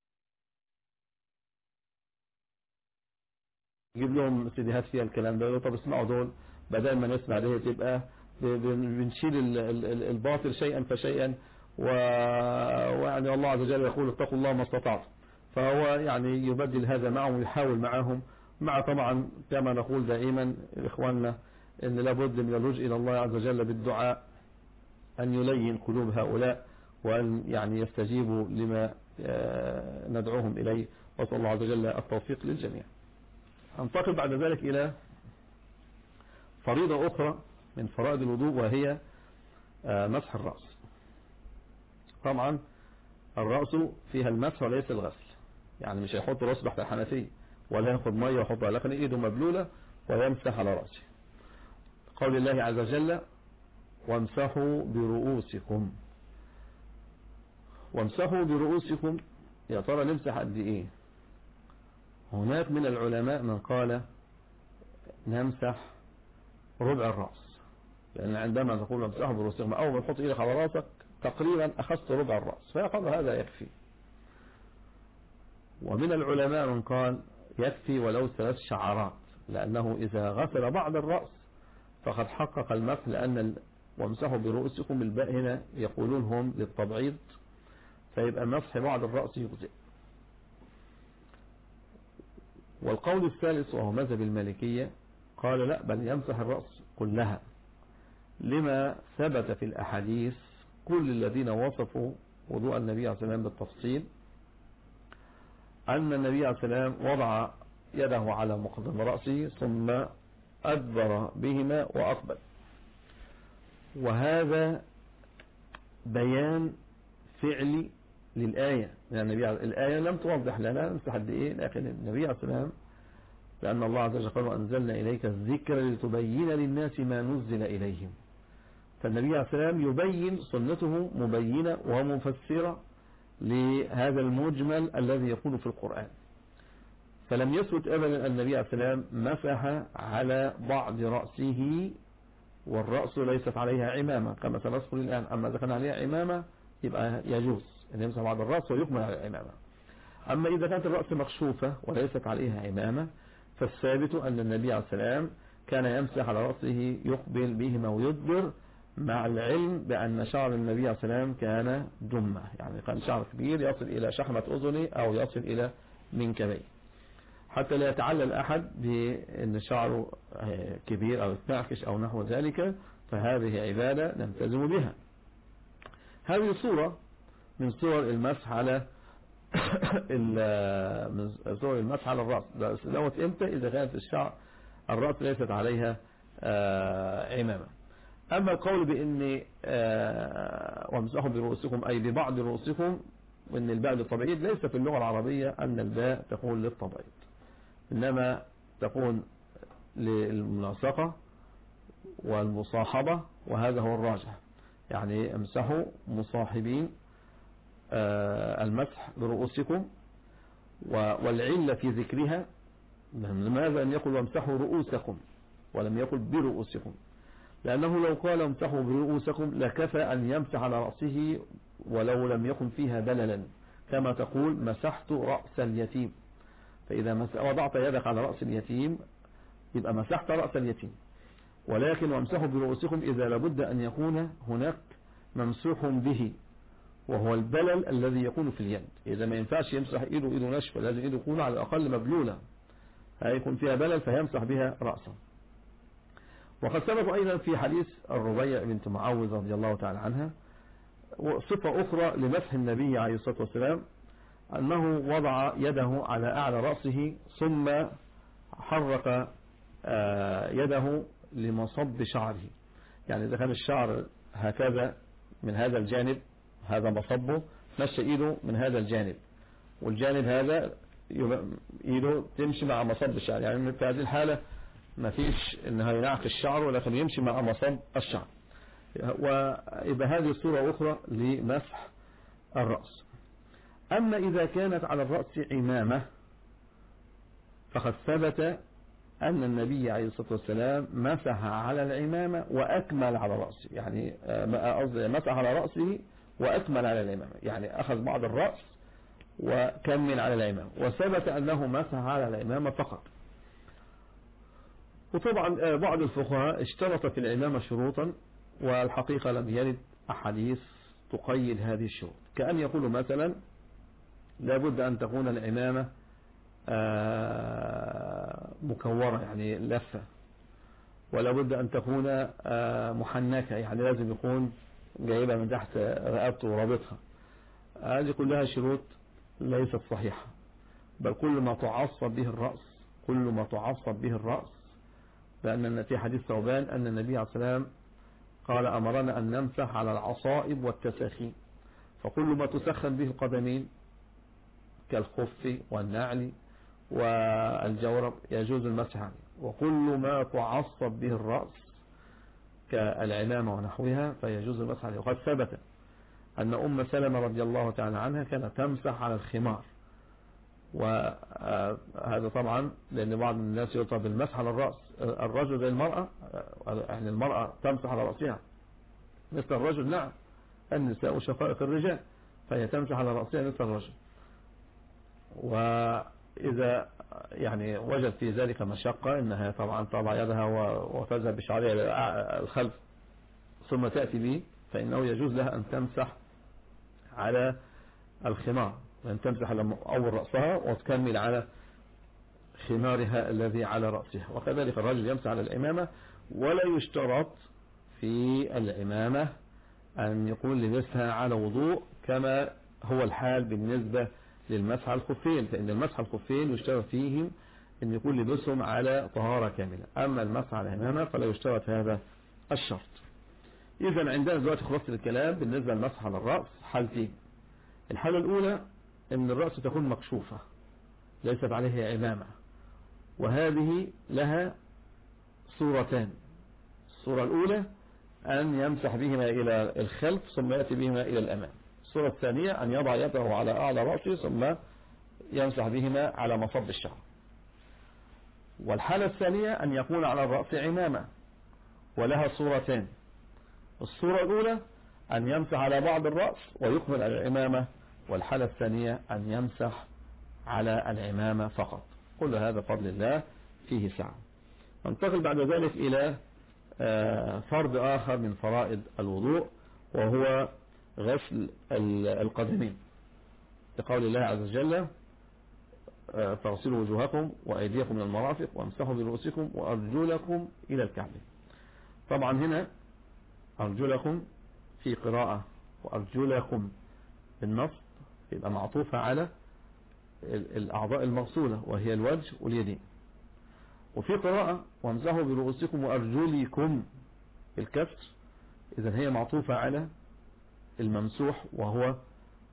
يجيب لهم سيديهات فيها الكلام ده، طب اسمعوا دول بدل ما نسمع ده، تبقى بنشيل الباطل شيئا فشيئا، ويعني الله عز وجل يقول اتقوا الله ما استطعتم. فهو يعني يبدل هذا معهم ويحاول معهم، مع طبعا كما نقول دائما إخواننا ان لابد من اللجوء إلى الله عز وجل بالدعاء أن يلين قلوب هؤلاء، وأن يعني يستجيبوا لما ندعوهم إليه، وصلى الله عز وجل التوفيق للجميع. انتقل بعد ذلك إلى فريضة أخرى من فرائض الوضوء، وهي مسح الرأس. طبعا الرأس فيها المسح وليس الغسل، يعني مش هيحط رأسه تحت الحنفية ولا ياخد مية ويحطها، لكن ايده مبلولة ويمسح على رأسه. قول الله عز وجل وامسحوا برؤوسكم. وامسحوا برؤوسكم، يا ترى نمسح قد ايه؟ هناك من العلماء من قال نمسح ربع الرأس، لأن عندما تقول امسحوا برؤوسكم أول ما تحط إيدك على رأسك تقريبا أخذت ربع الرأس، فيقول هذا يكفي. ومن العلماء من قال يكفي ولو 3 شعرات، لأنه إذا غسل بعض الرأس فقد حقق المسح، لأن وامسحوا برؤوسكم الباء هنا يقولون هم للتبعيض، فيبقى مسح بعض الرأس يجزئ. والقول الثالث وهو مذهب المالكية قال لا، بل يمسح الرأس كلها، لما ثبت في الأحاديث كل الذين وصفوا وضوء النبي عليه الصلاة والسلام بالتفصيل، أن النبي عليه الصلاة والسلام وضع يده على مقدم رأسه ثم أدبر بهما وأقبل. وهذا بيان فعلي للآية، يعني الآية لم توضح لنا نمسح قد إيه، لكن النبي عليه الصلاة والسلام لأن الله عز وجل قال وأنزلنا إليك الذكر لتبين للناس ما نزل إليهم، فالنبي عليه الصلاة والسلام يبين سنته مبينة ومفسرة لهذا المجمل الذي يقول في القرآن. فلم يثبت أبدا النبي عليه الصلاة والسلام مسح على بعض رأسه والرأس ليست عليها عمامة كما سنذكر الآن، أما إذا كان عليها عمامة يبقى يجوز أن يمسح بعض الرأس ويكمل على العمامة. أما إذا كانت الرأس مكشوفة وليست عليها عمامة فالثابت أن النبي عليه الصلاة والسلام كان يمسح على رأسه يقبل بهما ويدبر، مع العلم بأن شعر النبي عليه الصلاة والسلام كان جمة، يعني كان شعر كبير يصل إلى شحمة أذنه أو يصل إلى منكبيه، حتى لا يتعلل أحد بأن شعره كبير أو يتنعكش أو نحو ذلك، فهذه عبادة نلتزم بها. هذه صورة من صور المسح على من صور المسح على الرأس. دوت امتى؟ إذا كانت الرأس ليست عليها عمامة. أما القول بأن وامسحوا برؤوسكم أي ببعض رؤوسكم، وأن الباء للتبعيد. ليس في اللغة العربية أن الباء تكون للتبعيد، إنما تكون للملاصقة والمصاحبة، وهذا هو الراجح. يعني امسحوا مصاحبين المسح برؤوسكم. والعلة في ذكرها لماذا أن يقول وامسحوا رؤوسكم ولم يقل برؤوسكم؟ لأنه لو قال امسحوا برؤوسكم لكفى أن يمسح على رأسه ولو لم يكن فيها بللا، كما تقول مسحت رأس اليتيم. فإذا وضعت يدك على رأس اليتيم يبقى مسحت رأس اليتيم. ولكن وامسحوا برؤوسكم إذا لابد أن يكون هناك ممسوح به، وهو البلل الذي يكون في اليد. إذا ما ينفعش يمسح إيده ناشفة، لازم إيده يكون على الأقل مبلولة، هيكون فيها بلل فيمسح بها رأسه. وقد ثبت أيضا في حديث الربيع بنت معوذ رضي الله تعالى عنها صفة أخرى لمسح النبي عليه الصلاة والسلام، أنه وضع يده على أعلى رأسه ثم حرك يده لمصب شعره. يعني إذا كان الشعر هكذا من هذا الجانب، هذا مصبه، مشى إيده من هذا الجانب، والجانب هذا إيده تمشي مع مصب الشعر. يعني في هذه الحالة ما فيش إنها ينعق الشعر، ولكن يمشي مع مصب الشعر. ويبقى هذه صورة أخرى لمسح الرأس. أما إذا كانت على الرأس عمامة فقد ثبت أن النبي عليه الصلاة والسلام مسح على العمامة وأكمل على رأسه. يعني مسح على رأسه وأكمل على العمامة، يعني أخذ بعض الرأس وكمل على العمامة، وثبت أنه مسح على العمامة فقط. وطبعا بعض الفقهاء اشترط في العمامة شروطا، والحقيقة لم يرد أحاديث تقيد هذه الشروط، كأن يقول مثلا لابد أن تكون العمامة مكورة يعني لفة، ولابد أن تكون محنكة يعني لازم يكون جايبها من تحت رقبته ورابطها. هذه كلها شروط ليست صحيحة، بل كل ما تعصب به الرأس، كل ما تعصب به الرأس، لأن في حديث ثوبان أن النبي عليه الصلاة والسلام قال أمرنا أن نمسح على العصائب والتساخين، فكل ما تسخن به القدمين كالخف والنعل والجورب يجوز المسح عليه، وكل ما تعصب به الرأس كالعمامة ونحوها فيجوز المسح عليه. وقد ثبت أن أم سلمة رضي الله تعالى عنها كانت تمسح على الخمار، وهذا طبعا لأن بعض الناس يطلب المسح على الرأس، الرجل زي المرأة، يعني المرأة تمسح على رأسها مثل الرجل، نعم النساء شقائق الرجال، فهي تمسح على رأسها مثل الرجل. وإذا يعني وجد في ذلك مشقة إنها طبعا تضع يدها وتذهب بشعرها إلى الخلف ثم تأتي به، فإنه يجوز لها أن تمسح على الخمار، أن تمسح على أول رأسها وتكمل على خمارها الذي على رأسها. وكذلك الرجل يمسح على العمامة، ولا يشترط في العمامة أن يكون لبسها على وضوء كما هو الحال بالنسبة للمسح على الخفين، فإن المسح على الخفين يشترط فيهم أن يكون لبسهم على طهارة كاملة، أما المسح على العمامة فلا يشترط هذا الشرط. إذن عندنا دلوقتي خلاصة الكلام بالنسبة للمسح على الرأس حالتين. الحالة الأولى أن الرأس تكون مكشوفة ليست عليه عمامة، وهذه لها صورتان. الصورة الأولى أن يمسح بهما إلى الخلف ثم يأتي بهما إلى الأمام. الصورة الثانية أن يضع يده على أعلى رأسه ثم يمسح بهما على مصب الشعر. والحالة الثانية أن يكون على الرأس عمامة ولها صورتان. الصورة الأولى أن يمسح على بعض الرأس ويكمل على العمامة، والحالة الثانية أن يمسح على العمامة فقط. كل هذا فضل الله فيه سعة. ننتقل بعد ذلك إلى فرض آخر من فرائض الوضوء، وهو غسل القدمين، لقول الله عز وجل فاغسلوا وجوهكم وأيديكم من المرافق وامسحوا برؤوسكم وأرجلكم إلى الكعبين. طبعا هنا أرجلكم في قراءة وأرجلكم بالنصب يبقى معطوفة على الأعضاء المغسولة وهي الوجه واليدين، وفي قراءة وامسحوا برؤوسكم وأرجلكم بالكسر، إذن هي معطوفة على الممسوح وهو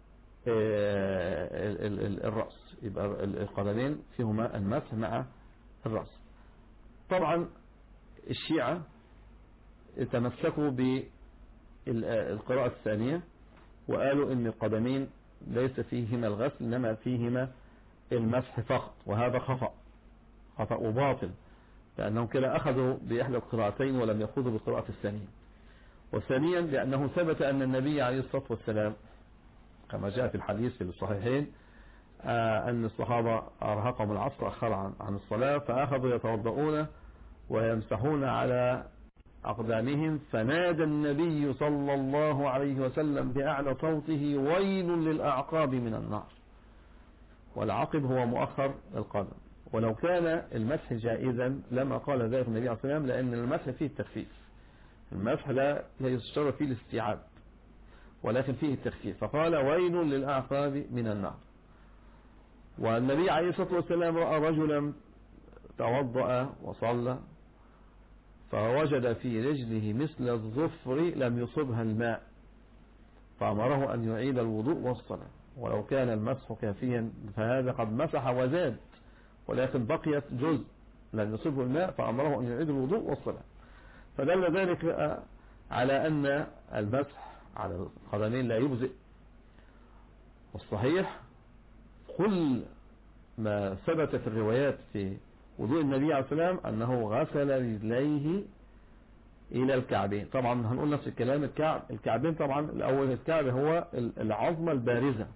الرأس، يبقى القدمين فيهما المسح مع الرأس. طبعا الشيعة تمسكوا بالقراءة الثانية وقالوا ان القدمين ليس فيهما الغسل انما فيهما المسح فقط، وهذا خطأ وباطل، لأنهم كده أخذوا بإحدى القراءتين ولم يأخذوا بالقراءة الثانية. وثانيا لأنه ثبت أن النبي عليه الصلاة والسلام كما جاء في الحديث في الصحيحين أن الصحابة أرهقهم العصر أخر عن الصلاة فأخذوا يتوضؤون ويمسحون على أقدامهم، فنادى النبي صلى الله عليه وسلم بأعلى صوته: ويل للأعقاب من النار. والعقب هو مؤخر القدم، ولو كان المسح جائزا لما قال ذلك النبي عليه الصلاة والسلام، لأن المسح فيه التخفيف، المسح لا يشترط فيه الاستيعاب ولكن فيه التخفيف، فقال: ويل للأعقاب من النار. والنبي عليه الصلاة والسلام رأى رجلا توضأ وصلى فوجد في رجله مثل الظفر لم يصبها الماء، فأمره أن يعيد الوضوء والصلاة، ولو كان المسح كافيا فهذا قد مسح وزاد، ولكن بقيت جزء لم يصبه الماء فأمره أن يعيد الوضوء والصلاة. فدل ذلك على أن المسح على القدمين لا يجزئ. والصحيح كل ما ثبت في الروايات في وضوء النبي عليه الصلاة والسلام أنه غسل رجليه إلى الكعبين. طبعا هنقول نفس الكلام، الكعبين طبعا الأول الكعب هو العظمة البارزة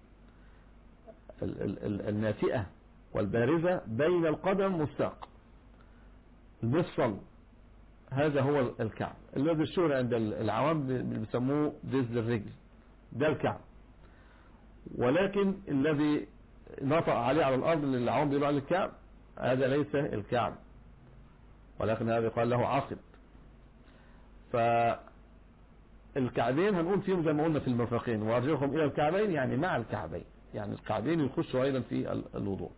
الناتئة والبارزة بين القدم والساق، المفصل، هذا هو الكعب الذي الشهر عند العوام بيسموه دز الرجل، ده الكعب. ولكن الذي نطق عليه على الأرض اللي العوام بيقولوا عليه الكعب هذا ليس الكعب، ولكن هذا قال له عقب. فالكعبين هنقول فيهم زي ما قلنا في المرفقين: وارجلكم إلى الكعبين، يعني مع الكعبين، يعني الكعبين يخشوا أيضا في الوضوء.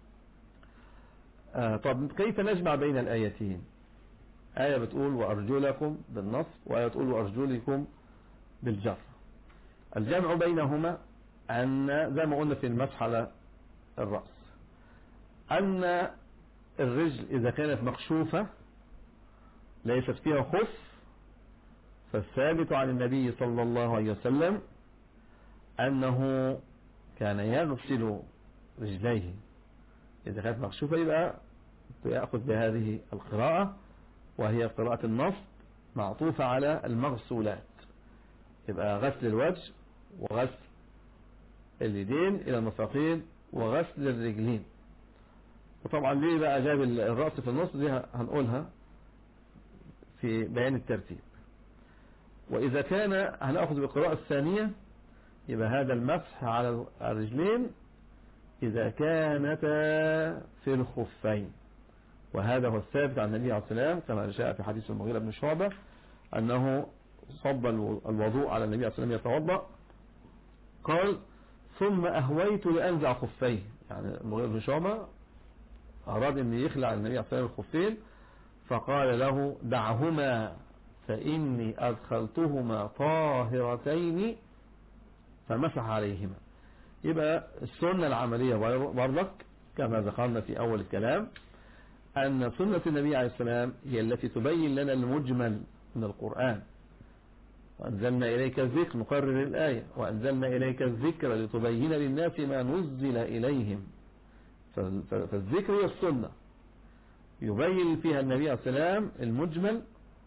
طب كيف نجمع بين الآيتين؟ آية بتقول وأرجلكم بالنصب، وآية تقول وأرجلكم بالجر. الجمع بينهما أن زي ما قلنا في المسح على الرأس أن الرجل إذا كانت مكشوفة ليست فيها خف، فالثابت عن النبي صلى الله عليه وسلم أنه كان يغسل رجليه إذا كانت مكشوفة، يبقى يأخذ بهذه القراءة وهي قراءة النصب معطوفة على المغسولات، يبقى غسل الوجه وغسل اليدين إلى المرفقين وغسل الرجلين. وطبعا ليه بقى جاب الرأس في النص دي هنقولها في بيان الترتيب. وإذا كان هنأخذ بالقراءة الثانية يبقى هذا المسح على الرجلين إذا كانتا في الخفين، وهذا هو الثابت عن النبي عليه الصلاة والسلام كما جاء في حديث المغيرة بن شعبة أنه صب الوضوء على النبي عليه الصلاة والسلام يتوضأ، قال ثم أهويت لأنزع خفيه، يعني المغيرة بن شعبة أراد أن يخلع النبي عليه الصلاة والسلام الخفين فقال له دعهما فإني أدخلتهما طاهرتين فمسح عليهما. يبقى السنة العملية برضك كما ذكرنا في أول الكلام أن سنة النبي عليه السلام هي التي تبين لنا المجمل من القرآن. وأنزلنا إليك الذكر، نقرر الآية، وأنزلنا إليك الذكر لتبين للناس ما نزل إليهم. فالذكر هي السنة يبين فيها النبي عليه السلام المجمل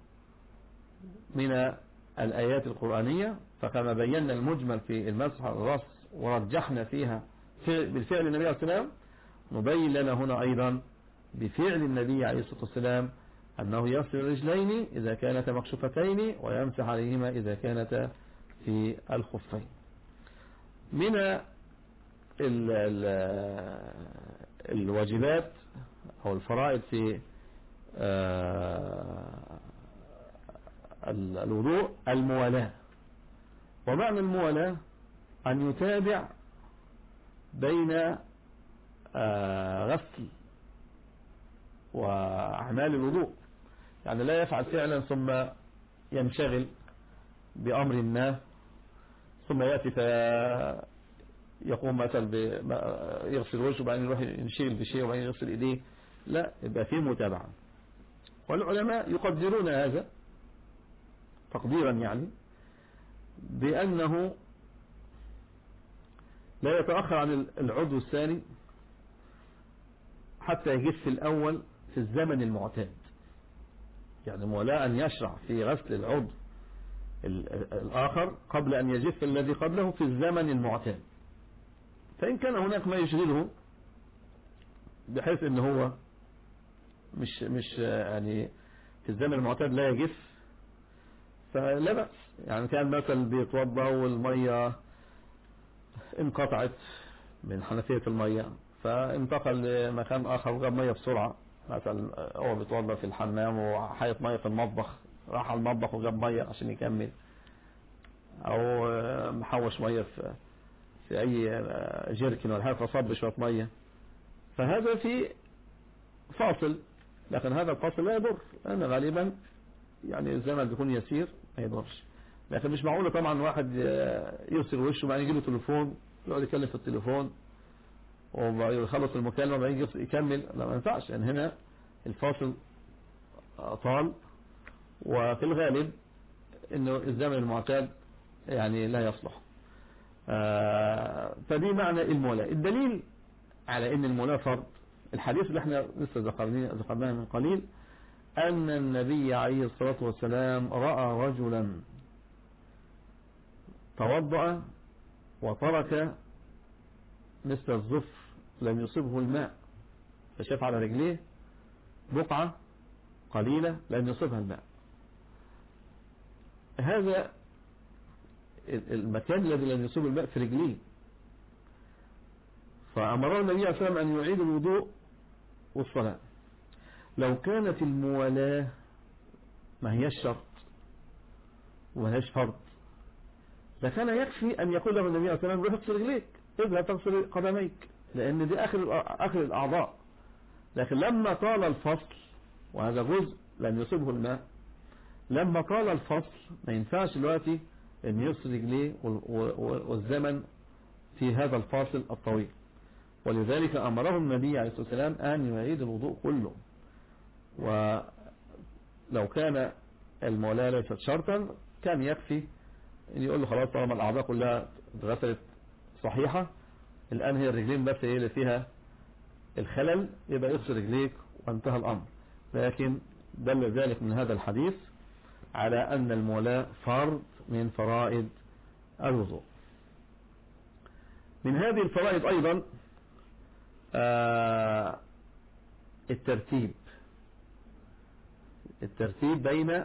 من الآيات القرآنية، فكما بينا المجمل في المسح على الرأس ورجحنا فيها بالفعل النبي عليه السلام، نبين لنا هنا أيضا بفعل النبي عليه الصلاة والسلام أنه يغسل الرجلين إذا كانتا مكشوفتين ويمسح عليهما إذا كانتا في الخفين. من الواجبات أو الفرائض في الوضوء الموالاة. ومعنى الموالاة أن يتابع بين غسل وأعمال الوضوء، يعني لا يفعل فعلا ثم ينشغل بأمر ما ثم يأتي يقوم مثلا يغسل وجهه وبعدين يروح ينشغل بشيء وبعدين يغسل ايديه، لا، يبقى فيه متابعة. والعلماء يقدرون هذا تقديرا يعني بأنه لا يتأخر عن العضو الثاني حتى يجف الأول في الزمن المعتاد، يعني ولا أن يشرع في غسل العضو الآخر قبل أن يجف الذي قبله في الزمن المعتاد. فإن كان هناك ما يشغله بحيث أنه هو مش يعني في الزمن المعتاد لا يجف، فلا بأس. يعني كان مثلا بيتوضى والمية انقطعت من حنفية المية فانتقل لمكان آخر وجاب مية بسرعة، مثلا هو بيتوضى في الحمام وحيط مية في المطبخ، راح على المطبخ وجاب مية عشان يكمل، أو محوش مية في أي جيركن ولا حاجة فصب شوية مية، فهذا في فاصل. لكن هذا الفاصل لا يضر، لأن غالبا يعني الزمن بيكون يسير ما يضرش. لكن مش معقولة طبعا واحد يغسل وشه وبعدين يجي له تليفون يقعد يتكلم في التليفون ويخلص المكالمة وبعدين يكمل، لا ما ينفعش، لأن هنا الفاصل طال، وفي الغالب انه الزمن المعتاد يعني لا يصلح. فدي معنى المولاة. الدليل على ان المولاة فرض الحديث اللي احنا لسه ذكرناه من قليل، ان النبي عليه الصلاة والسلام رأى رجلا توضأ وترك مثل الظفر لم يصبه الماء، فشاف على رجليه بقعة قليلة لم يصبها الماء. هذا المكان الذي لم يصب الماء في رجليه، فأمر النبي عليه الصلاة والسلام أن يعيد الوضوء والصلاة. لو كانت الموالاة ما هي الشرط وما هيش فرض لكان يكفي أن يقول له النبي عليه الصلاة والسلام روح اغسل رجليك، اذهب تغسل قدميك، لأن دي آخر الأعضاء. لكن لما طال الفصل، وهذا جزء لم يصبه الماء، لما طال الفصل ما ينفعش دلوقتي أن يغسل رجليه والزمن في هذا الفاصل الطويل. ولذلك أمره النبي عليه الصلاة والسلام أن يعيد الوضوء كله. ولو كان المولاة ليست شرطا كان يكفي أن يقول له خلاص طالما الأعضاء كلها اتغسلت صحيحة، الآن هي الرجلين بس هي اللي فيها الخلل، يبقى يغسل رجليك وانتهى الأمر. لكن دل ذلك من هذا الحديث على أن المولاة فرض من فرائض الوضوء. من هذه الفرائض أيضا الترتيب بين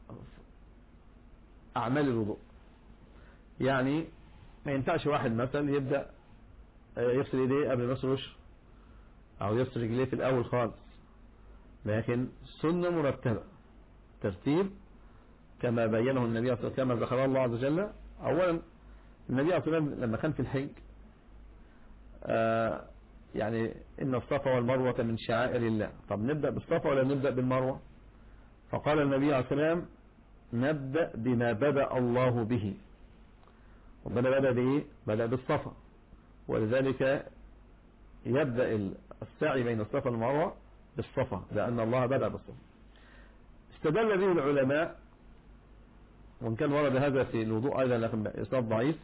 أعمال الوضوء. يعني ما ينفعش واحد مثلا يبدأ يغسل يديه قبل ما يغسل وشه أو يغسل رجليه في الأول خالص، لكن سنة مرتبة ترتيب كما بينه النبي صلى الله عليه وسلم كما ذكر الله عز وجل. أولا النبي صلى الله عليه وسلم لما كان في الحج يعني إن الصفا والمروة من شعائر الله، طب نبدأ بالصفا ولا نبدأ بالمروة؟ فقال النبي عليه الصلاة والسلام نبدأ بما بدأ الله به، وبدأ بإيه؟ بدأ بالصفا، ولذلك يبدأ السعي بين الصفا والمروة بالصفا لأن الله بدأ بالصفا. استدل به العلماء، وإن كان ورد هذا في الوضوء أيضا لكن إسناد ضعيف،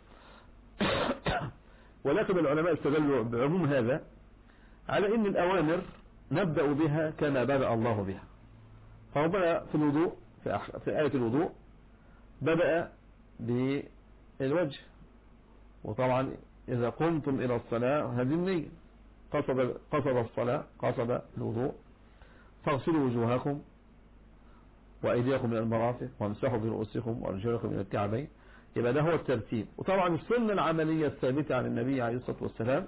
ولكن العلماء استدلوا بعموم هذا على أن الأوامر نبدأ بها كما بدأ الله بها. فربنا في الوضوء في آية الوضوء بدأ بالوجه، وطبعا إذا قمتم إلى الصلاة هذه النية، قصد الصلاة قصد الوضوء، فاغسلوا وجوهكم وأيديكم من المرافق وامسحوا برؤوسكم وأرجلكم من الكعبين. يبقى ده هو الترتيب. وطبعا السنة العملية الثابتة عن النبي عليه الصلاة والسلام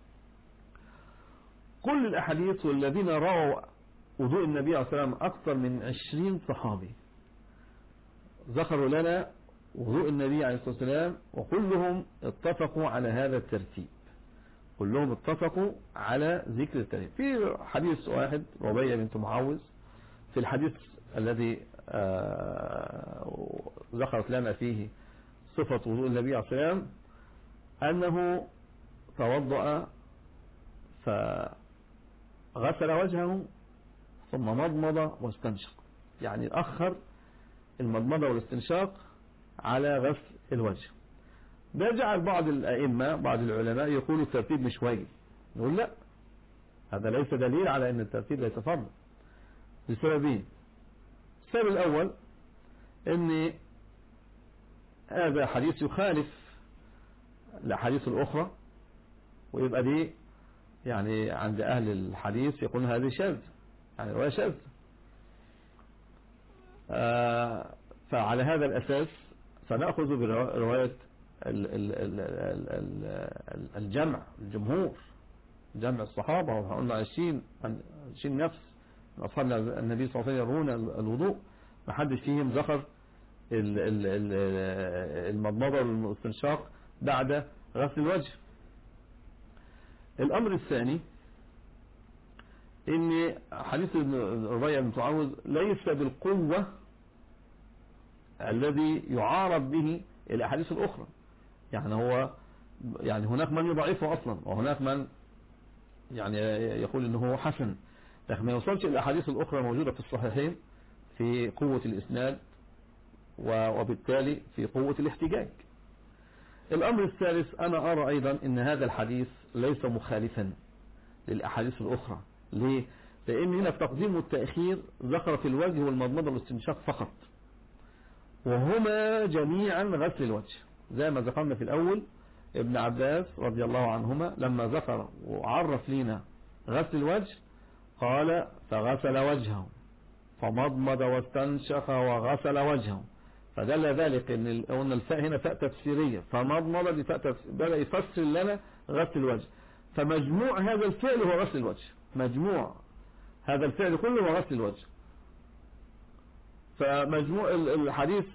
كل الأحاديث والذين رأوا وضوء النبي عليه الصلاة والسلام أكثر من 20 صحابي ذكروا لنا وضوء النبي عليه الصلاة والسلام، وكلهم اتفقوا على هذا الترتيب، كلهم اتفقوا على ذكر الترتيب. في حديث واحد ربيع بنت معوذ في الحديث الذي ذكرت لنا فيه صفة وضوء النبي عليه الصلاة والسلام أنه توضأ فغسل وجهه ثم مضمض واستنشق، يعني أخر المضمضة والاستنشاق على غسل الوجه. ده جعل بعض الأئمة بعض العلماء يقولوا الترتيب مش واجب. نقول لا، هذا ليس دليل على أن الترتيب ليس فرض لسببين. السبب الأول أن هذا حديث يخالف الأحاديث الأخرى، ويبقى دي يعني عند أهل الحديث يقولون هذه شاذ، يعني رواية شاذ. فعلى هذا الأساس سنأخذ برواية الجمع، الجمهور، جمع الصحابة، وقلنا 20 نفس من أصحاب النبي صلى الله عليه وسلم يرون الوضوء، ما حدش فيهم ذكر المضمضة والاستنشاق بعد غسل الوجه. الأمر الثاني ان حديث الربيع بن معوذ ليس بالقوة الذي يعارض به الأحاديث الأخرى، يعني هناك من يضعفه أصلا، وهناك من يعني يقول انه حسن، لكن ما يوصلش الأحاديث الأخرى موجودة في الصحيحين في قوة الإسناد وبالتالي في قوة الاحتجاج. الأمر الثالث، أنا أرى أيضا أن هذا الحديث ليس مخالفا للأحاديث الأخرى. ليه؟ لأن هنا التقديم والتأخير ذكر في الوجه والمضمضة والاستنشاق فقط، وهما جميعا غسل الوجه، زي ما ذكرنا في الأول. ابن عباس رضي الله عنهما لما ذكر وعرف لنا غسل الوجه قال فغسل وجهه فمضمض واستنشق وغسل وجهه، فدل ذلك ان الفاء هنا فاء تفسيرية، فمضمض دي فاء بدأ يفسر لنا غسل الوجه، فمجموع هذا الفعل هو غسل الوجه، مجموع هذا الفعل كله هو غسل الوجه. فمجموع الحديث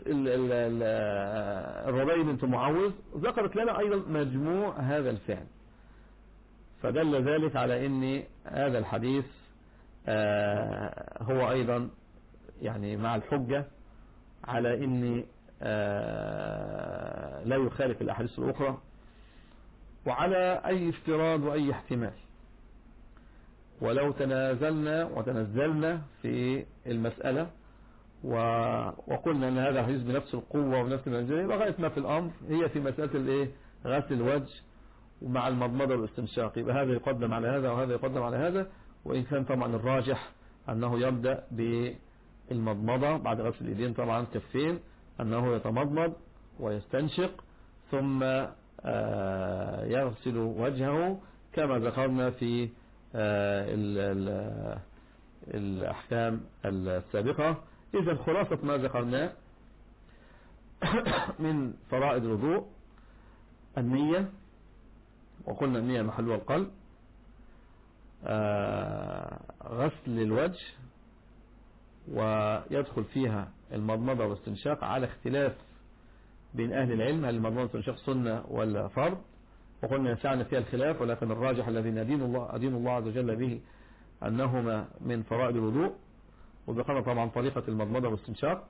الربيع بنت معوذ ذكرت لنا أيضا مجموع هذا الفعل، فدل ذلك على ان هذا الحديث هو أيضا يعني مع الحجة على ان لا يخالف الأحاديث الأخرى، وعلى أي افتراض وأي احتمال. ولو تنزلنا في المسألة وقلنا أن هذا الحديث بنفس القوة ونفس المنزلة، لغاية ما في الأمر هي في مسألة غسل الوجه ومع المضمضة والاستنشاق، يبقى هذا يقدم على هذا وهذا يقدم على هذا، وإن كان طبعا الراجح أنه يبدأ بالمضمضة بعد غسل اليدين طبعا كفين، أنه يتمضمض ويستنشق ثم يغسل وجهه كما ذكرنا في الأحكام السابقة. إذا خلاصة ما ذكرناه من فرائض الوضوء النية، وقلنا النية محلها القلب، غسل الوجه ويدخل فيها المضمضة والاستنشاق على اختلاف بين أهل العلم هل المضمضة والاستنشاق سنة ولا فرض، وقلنا يسعنا فيها الخلاف، ولكن الراجح الذي أدين الله عز وجل به أنهما من فرائض الوضوء. وذكرنا طبعا طريقة المضمضة والاستنشاق،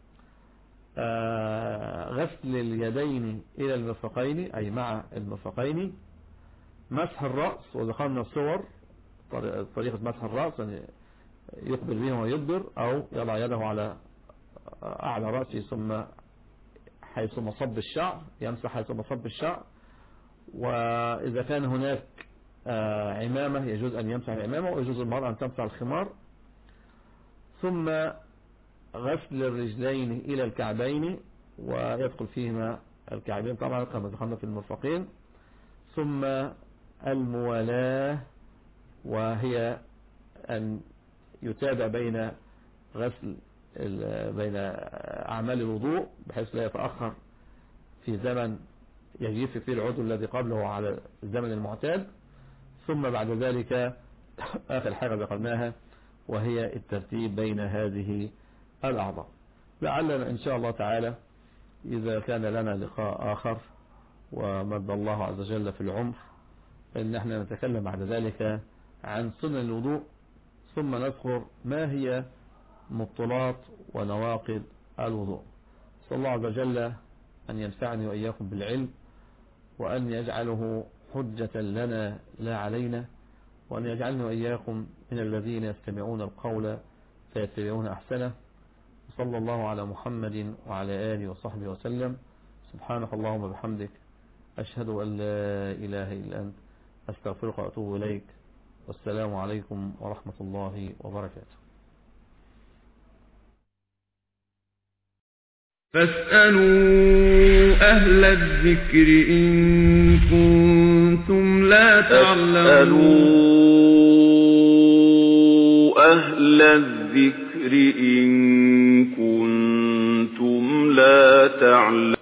غسل اليدين إلى المرفقين أي مع المرفقين، مسح الرأس، وذكرنا صور طريقة مسح الرأس، يعني يقبل بها ويدبر أو يضع يده على أعلى رأسه ثم حيث مصب الشعر يمسح حيث مصب الشعر، وإذا كان هناك عمامة يجوز أن يمسح العمامة، ويجوز المرأة أن تمسح الخمار، ثم غسل الرجلين إلى الكعبين ويدخل فيهما الكعبين طبعا كما ذكرنا في المرفقين، ثم الموالاة وهي أن يتابع بين أعمال الوضوء بحيث لا يتأخر في زمن يجيف فيه العضو الذي قبله على الزمن المعتاد، ثم بعد ذلك آخر حاجة ذكرناها وهي الترتيب بين هذه الأعضاء. لعلنا إن شاء الله تعالى إذا كان لنا لقاء آخر ومد الله عز وجل في العمر إن احنا نتكلم بعد ذلك عن سنن الوضوء، ثم نذكر ما هي مبطلات ونواقض الوضوء. صلى الله عز وجل أن ينفعني وإياكم بالعلم، وأن يجعله حجة لنا لا علينا، وأن يجعلنا وإياكم من الذين يستمعون القول فيتبعون أحسنه. صلى الله على محمد وعلى آله وصحبه وسلم. سبحانك اللهم وبحمدك، أشهد أن لا إله إلا أنت، أستغفرك وأتوب إليك. والسلام عليكم ورحمة الله وبركاته. فاسألوا أهل الذكر إن كنتم لا تعلمون. فاسألوا أهل الذكر إن كنتم لا تعلمون.